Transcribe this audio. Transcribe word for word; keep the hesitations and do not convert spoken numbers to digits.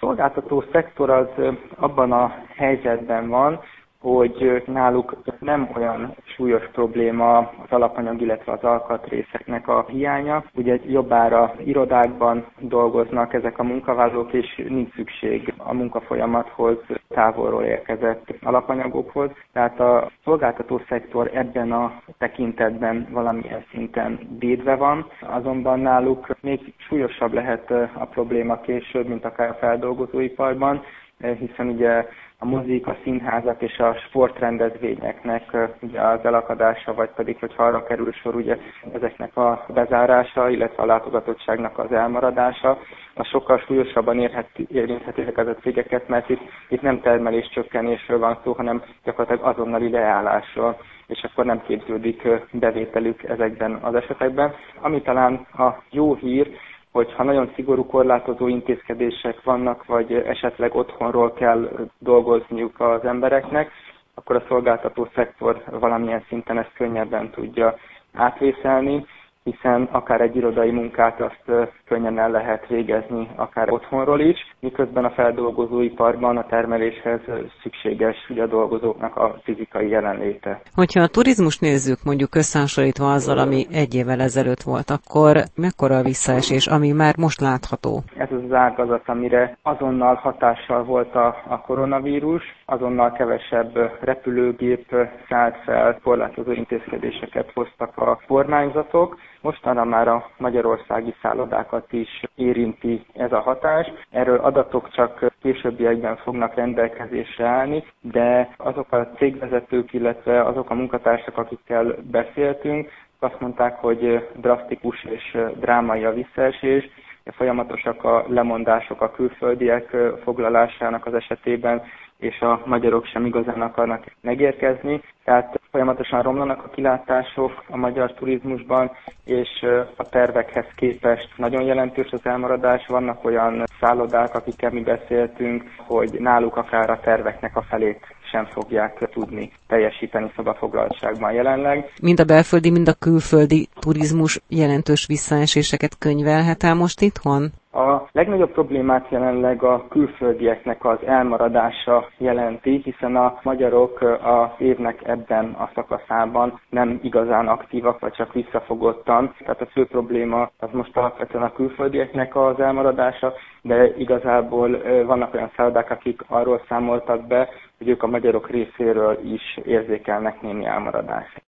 szolgáltató szektor az abban a helyzetben van, hogy náluk nem olyan súlyos probléma az alapanyag, illetve az alkatrészeknek a hiánya. Ugye jobbára irodákban dolgoznak ezek a munkavállalók, és nincs szükség a munkafolyamathoz, távolról érkezett alapanyagokhoz. Tehát a szolgáltató szektor ebben a tekintetben valamilyen szinten védve van, azonban náluk még súlyosabb lehet a probléma később, mint akár a feldolgozóiparban, hiszen ugye a mozik, a színházak és a sportrendezvényeknek ugye az elakadása, vagy pedig, hogyha arra kerül sor, ugye ezeknek a bezárása, illetve a látogatottságnak az elmaradása, az sokkal súlyosabban érheti, érintheti ezeket a cégeket, mert itt, itt nem termelés csökkenésről van szó, hanem gyakorlatilag azonnali leállásról, és akkor nem képződik bevételük ezekben az esetekben. Ami talán a jó hír, hogyha nagyon szigorú korlátozó intézkedések vannak, vagy esetleg otthonról kell dolgozniuk az embereknek, akkor a szolgáltató szektor valamilyen szinten ezt könnyebben tudja átvészelni, hiszen akár egy irodai munkát azt könnyen el lehet végezni, akár otthonról is, miközben a feldolgozóiparban a termeléshez szükséges ugye a dolgozóknak a fizikai jelenléte. Hogyha a turizmus nézzük, mondjuk összehasonlítva azzal, ami egy évvel ezelőtt volt, akkor mekkora a visszaesés, ami már most látható? Ez az ágazat, amire azonnal hatással volt a, a koronavírus, azonnal kevesebb repülőgép szállt fel, korlátozó intézkedéseket hoztak a kormányzatok. Mostanra már a magyarországi szállodákat is érinti ez a hatás. Erről adatok csak későbbiekben fognak rendelkezésre állni, de azok a cégvezetők, illetve azok a munkatársak, akikkel beszéltünk, azt mondták, hogy drasztikus és drámai a visszaesés, folyamatosak a lemondások a külföldiek foglalásának az esetében, és a magyarok sem igazán akarnak megérkezni. Tehát folyamatosan romlanak a kilátások a magyar turizmusban, és a tervekhez képest nagyon jelentős az elmaradás. Vannak olyan szállodák, akikkel mi beszéltünk, hogy náluk akár a terveknek a felét sem fogják tudni teljesíteni szobafoglaltságban jelenleg. Mind a belföldi, mind a külföldi turizmus jelentős visszaeséseket könyvelhet el most itthon? A legnagyobb problémát jelenleg a külföldieknek az elmaradása jelenti, hiszen a magyarok az évnek ebben a szakaszában nem igazán aktívak, vagy csak visszafogottan. Tehát a fő probléma az most alapvetően a külföldieknek az elmaradása, de igazából vannak olyan szállodák, akik arról számoltak be, hogy ők a magyarok részéről is érzékelnek némi elmaradást.